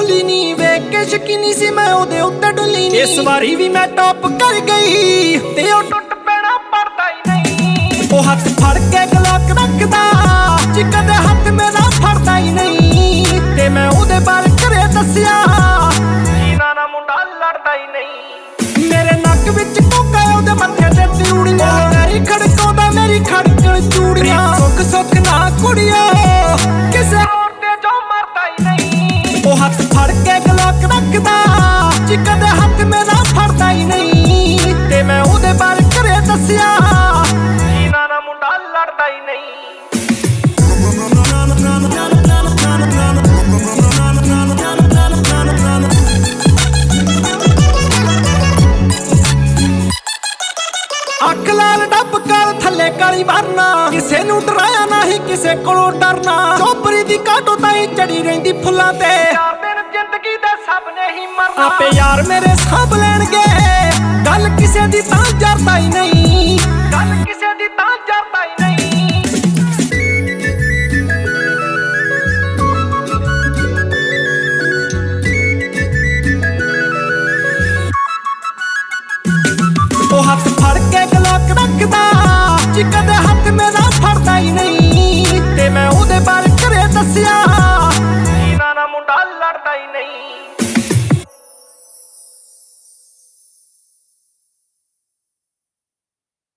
ਭੁੱਲੀ ਨੀ ਵੇਖ ਕੇ ਸ਼ਕੀਨੀ ਸੀ ਮੈਂ ਉਹਦੇ ਉੱਤੇ ਡੁੱਲੀ ਨੀ। ਇਸ ਵਾਰੀ ਵੀ ਮੈਂ ਟੌਪ ਕਰ ਗਈ ਤੇ ਉਹ ਟੁੱਟ ਪੈਣਾ ਪੜਦਾ ਹੀ ਨਹੀਂ। ਉਹ ਹੱਥ ਫੜ ਕੇ ਗਲੋਕ ਰੱਖਦਾ ਜੀ ਕਦੇ ਹੱਥ ਮੇਰਾ ਫੜਦਾ ਹੀ ਨਹੀਂ। ਤੇ ਮੈਂ ਉਹਦੇ ਬਾਰੇ ਘਰੇ ਦੱਸਿਆ ਜੀਨਾ ਨਾ ਮੁੰਡਾ ਲੜਦਾ ਹੀ ਨਹੀਂ। ਮੇਰੇ ਨੱਕ ਵਿੱਚ ਕੋਕਾ ਉਹਦੇ ਮੱਥੇ ਤੇ ਤਿਉੜੀਆਂ ਮੇਰੀ ਖੜਕਾਉਂਦਾ ਮੇਰੀ ਖੜਕਣ ਚੂੜੀਆਂ। ਸੁੱਖ ਸੁੱਖ ਨਾ ਕੁੜੀਓ ਕਿਸੇ ਹੋਰ ਤੇ ਜੋ ਮਰਦਾ ਹੀ ਨਹੀਂ। ਉਹ ਹੱਥ ਫੜ ਕੇ ਗਲੋਕ ਰੱਖਦਾ ਜੀ ਕਦੇ ਹੱਥ ਮੇਰਾ ਫੜਦਾ ਹੀ ਨਹੀਂ। ਤੇ ਮੈਂ ਉਹਦੇ ਬਾਰੇ ਘਰੇ ਦੱਸਿਆ ਜੀਨਾ ਨਾ ਮੁੰਡਾ ਲੜਦਾ ਹੀ ਨਹੀਂ। ਅੱਖ ਲਾਲ ਡੱਬ ਕਾਲ ਥੱਲੇ ਕਾਲੀ ਵਰਨਾ ਕਿਸੇ ਨੂੰ ਡਰਾਇਆ ਨਹੀਂ ਕਿਸੇ ਕੋਲੋਂ ਡਰਨਾ। ਚੋਪਰੀ ਦੀ ਕਾਟੋ ਤਾਈ ਚੜੀ ਰਹਿੰਦੀ ਫੁੱਲਾਂ ਤੇ ਯਾਰ ਦਿਨ ਜ਼ਿੰਦਗੀ ਦੇ ਸਭ ਨੇ ਹੀ ਮਰਨਾ। ਆਪੇ ਯਾਰ ਮੇਰੇ ਸਾਂਭ ਲੈਣਗੇ ਗੱਲ ਕਿਸੇ ਦੀ ਤਾਂ ਜਰਦਾ ਹੀ ਨਹੀਂ।